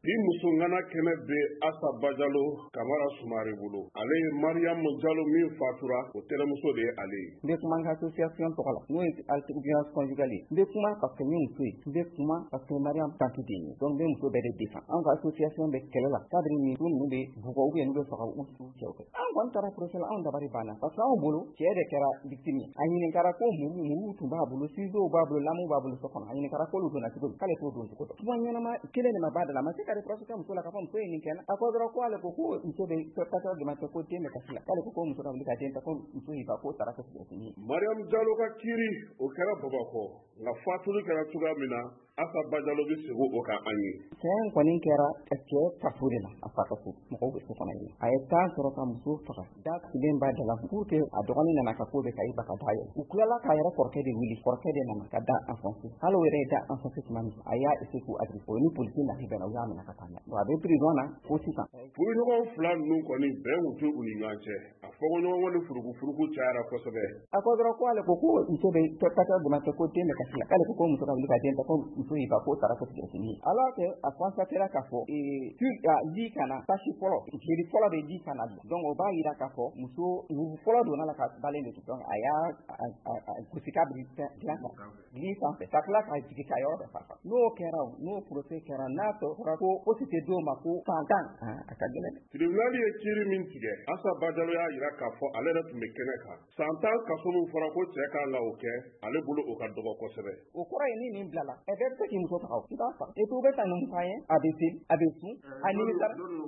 Bi muso ngana kɛnɛ bɛ Asaba Jalo Kamara Sumare bolo. Ale ye Mariam Jalo min fatura o tɛrɛmuso de ye ale ye. N bɛ kuma ka association tɔgɔ la n'o ye alternance conjugale ye. N bɛ kuma parce que n ye muso ye. N bɛ kuma parce que Mariam tante de ye. Donc n bɛ muso bɛɛ de défend. An ka association bɛ kɛlɛ la. Cadre min ninnu bɛ bugɔ ou bien n'u bɛ faga u cɛw fɛ. An kɔni taara procès la anw dabali banna parce que anw bolo cɛ de kɛra victime ye. A ɲininkara ko muru tun b'a bolo, ciseaux b'a bolo, lamu b'a bolo so kɔnɔ. A ɲininkara k'olu donna cogo di? K'ale t'o don cogo dɔn. Kuma ɲɛnama kelen de ma b'a da la. A ma se ka reproche kɛ muso la k'a fɔ muso ye nin kɛ na. A ko dɔrɔn ko ale ko muso bɛ passeur de ma ko den bɛ kasi la. K'ale ko muso ka wuli ka den ta ko muso y'i ba k'o taara kɛ sigɛrɛtini ye. Mariam Jalo ka kiiri o kɛra Bamakɔ nka fatuli kɛra cogoya min na Asaba Jalo bɛ segu o kan an ye. Cɛ in kɔni kɛra cɛ faso de la a fa ka so mɔgɔw bɛ so kɔnɔ ye. A ye temps sɔrɔ ka muso faga da silen b'a da la pour que a dɔgɔnin nana ka ko bɛ ka i ba ka da ye. U tilala k'a yɛrɛ kɔrɔkɛ de wuli kɔrɔkɛ de nana ka da enfoncé. Hali o yɛrɛ ye da enfoncé tuma min a y'a essayer k'u agresser o ni policier nati bɛnna u y'a minɛ ka taa n'a ye. Bon a bɛ prison na fo sisan. Furuɲɔgɔn fila ninnu kɔni bɛn kun tɛ u ni ɲɔgɔn cɛ. A fɔɲɔgɔnkɔ ni furukufuruku cayara kosɛbɛ. A ko dɔrɔn ko ale ko muso bɛ passeur de ma ko den bɛ kasi la. K'ale ko muso ka wuli ka den ta ko muso y'i ba k'o taara kɛ sigɛrɛtini ye. Alors que a constaté k'a fɔ di kana tâche fɔlɔ jeli fɔlɔ de di kana donc o b'a yira k'a fɔ muso fɔlɔ donna la ka balen de donc a y'a gosi k'a bi dilan sanfɛ ka tila k'a jigin ka yɔrɔ bɛɛ fafa. N'o kɛra n'o procès kɛra n'a fɔra ko tɛ d'o ma ko fantan a ka gɛlɛn. Tribunal ye kiiri min tigɛ Asaba Jalo y'a yira k'a fɔ ale yɛrɛ tun bɛ kɛnɛ kan. San 10 kaso min fɔra ko cɛ kan ka o kɛ ale bolo o ka dɔgɔ kosɛbɛ. O kɔrɔ ye ni nin bilala ɛ bɛɛ bɛ se k'i muso faga o. I b'a faga et puis u bɛ taa nin f'an ye a bɛ se a bɛ sun a nimisa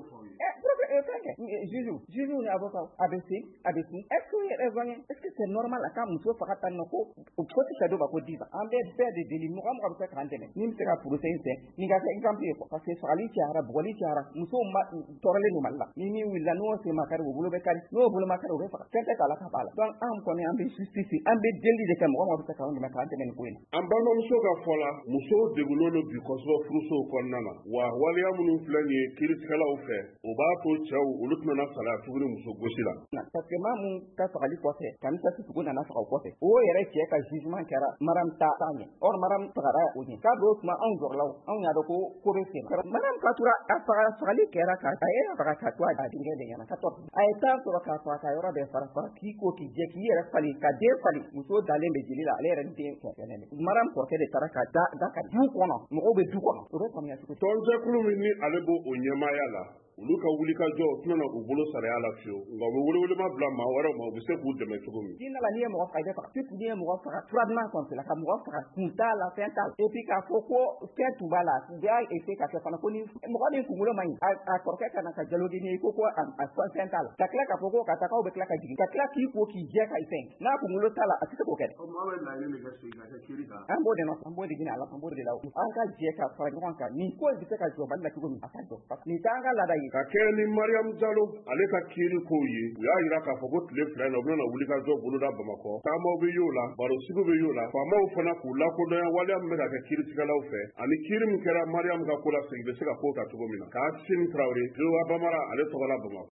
juge ni avocat a bɛ se a bɛ sun est-ce que raison ye est-ce que c'est normal a ka muso faga tan nɔ ko ti ka dɔ ba ko 10 ans an bɛɛ bɛɛ de deli mɔgɔ bɛ se k'an dɛmɛ ni bɛ se ka procès in fɛ nin ka kɛ exemple ye parce que fagali cayara bugɔli cayara musow tɔɔrɔlen don Mali la ni min wulila n'o sen ma kari o bolo bɛ kari n'o bolo ma kari o bɛ faga fɛn tɛ k'a la ka b'a la donc an kɔni an bɛ justice an bɛ deli de kɛ mɔgɔ bɛ se k'an dɛmɛ k'an dɛmɛ nin ko in na. An balimamuso ka fɔ la musow degunnen don bi kosɛbɛ furusow kɔnɔna na wa waleya minnu filɛ nin ye kiiritigɛlaw fɛ o b'a to cɛw olu tɛna salaya tuguni muso gosi la. Parce que maa mun ka fagali kɔfɛ kami ta tugu nana faga o kɔfɛ o yɛrɛ cɛ ka jugement kɛra Mariam ta ɲɛ or Mariam fagara o ɲɛ k'a don o tuma anw jɔrɔlaw anw y'a dɔn ko bɛ sen Mariam fatura a fagali kɛra a ye faga ka to a denkɛ de ɲɛna 14 a ye temps sɔrɔ k'a faga ka yɔrɔ bɛɛ fara k'i ko k'i jɛ k'i yɛrɛ fali ka den fali muso dalen bɛ jeli la ale yɛrɛ den kɛnɛ Mariam kɔrɔkɛ de taara ka da ka du kɔnɔ mɔgɔw bɛ du kɔnɔ o bɛ faamuya cogo. Tɔnjɛkulu min ni ale b'o o ɲɛmaaya la olu ka wulikajɔ u tɛna u bolo saraya la fiyewu nka u bɛ welewelema bila maa wɛrɛw ma u bɛ se k'u dɛmɛ cogo min. Diinɛ la n'i ye mɔgɔ faga i bɛ faga surtout n'i ye mɔgɔ faga furaduman kɔnfɛ la ka mɔgɔ faga kun t'a la fɛn t'a la et puis k'a fɔ ko fɛn tun b'a la u b'a essayer ka kɛ fana ko ni mɔgɔ min kunkolo man ɲi a kɔrɔkɛ ka na ka dialogue ni ko a fɛn t'a la ka tila k'a fɔ ko ka taa k'aw bɛ tila ka jigin ka tila k'i ko k'i jɛ ka i fɛn n'a kunkolo t'a la a tɛ se k'o kɛ dɛ. An b'o de nɔfɛ an b'o de ɲini Ala an b'o de la an ka jɛ ka fara ɲɔgɔn kan nin ko bɛ se ka jɔ Mali la cogo min a ka jɔ parce que nin t'an ka laada ye. Ka kɛɲɛ ni Mariam Jalo ale ka kiiri kow ye u y'a yira k'a fɔ ko tile fila in na u bɛna wulikajɔ boloda Bamakɔ taamaw bɛ y'o la baro sugu bɛ y'o la faamaw fana k'u lakodɔnya waleya min bɛ ka kɛ kiiritigɛlaw fɛ ani kiiri min kɛra Mariam ka ko la segin bɛ se ka k'o kan cogo min na k'a Sini Tarawele VOA Bamara ale tɔgɔ la Bamakɔ.